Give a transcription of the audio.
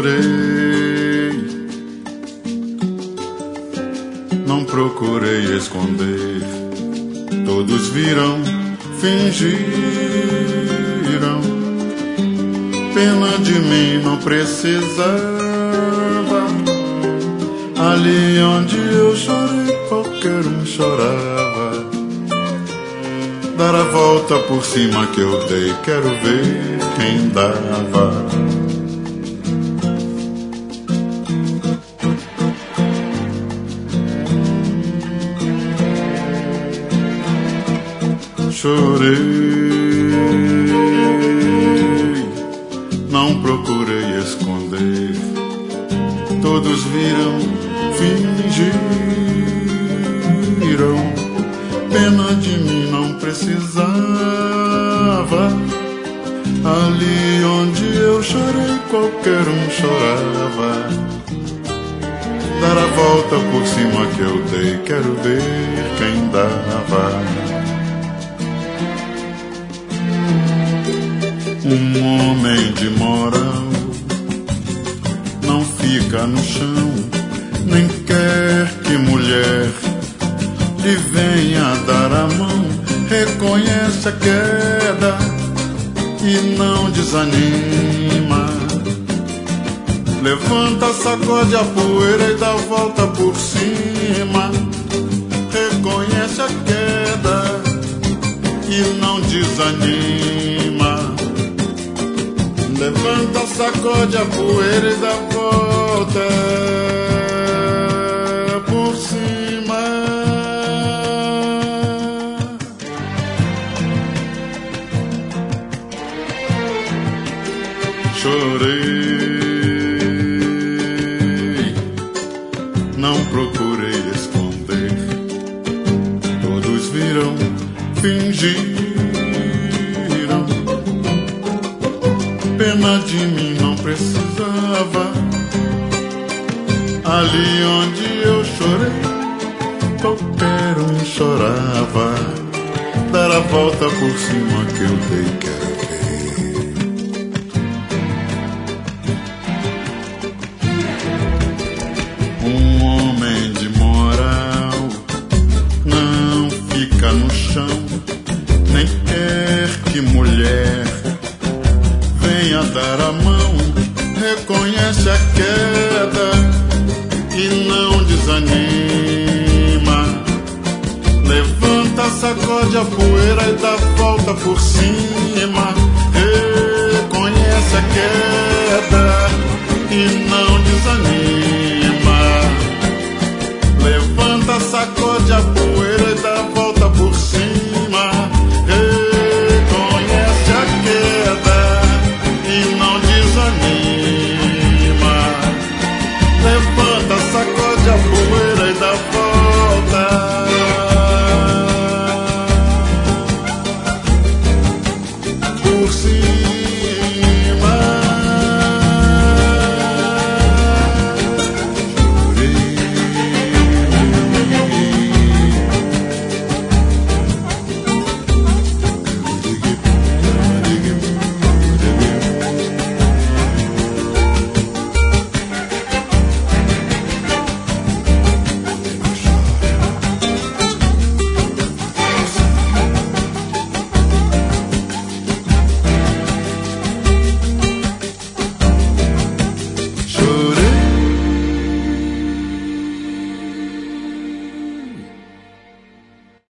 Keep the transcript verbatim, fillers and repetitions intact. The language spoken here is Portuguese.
Chorei, não procurei esconder. Todos viram, fingiram. Pena de mim não precisava. Ali onde eu chorei, qualquer um chorava. Dar a volta por cima que eu dei, quero ver quem dava. Chorei, não procurei esconder. Todos viram, fingiram. Pena de mim não precisava. Ali onde eu chorei, qualquer um chorava. Dar a volta por cima que eu dei, quero ver quem dava. Um homem de moral não fica no chão, nem quer que mulher lhe venha dar a mão. Reconhece a queda e não desanima. Levanta, sacode a poeira e dá a volta por cima. Reconhece a queda e não desanima. Levanta, sacode a poeira e dá a volta por cima. Chorei, não procurei esconder. Todos viram, fingiram. Pena de mim não precisava. Ali onde eu chorei, qualquer um chorava. Dar a volta por cima que eu dei, quero ver. Um homem de moral não fica no chão, nem quer que mulher venha dar a mão. Reconhece a queda e não desanima. Levanta, sacode a poeira e dá a volta por cima. Reconhece a queda e não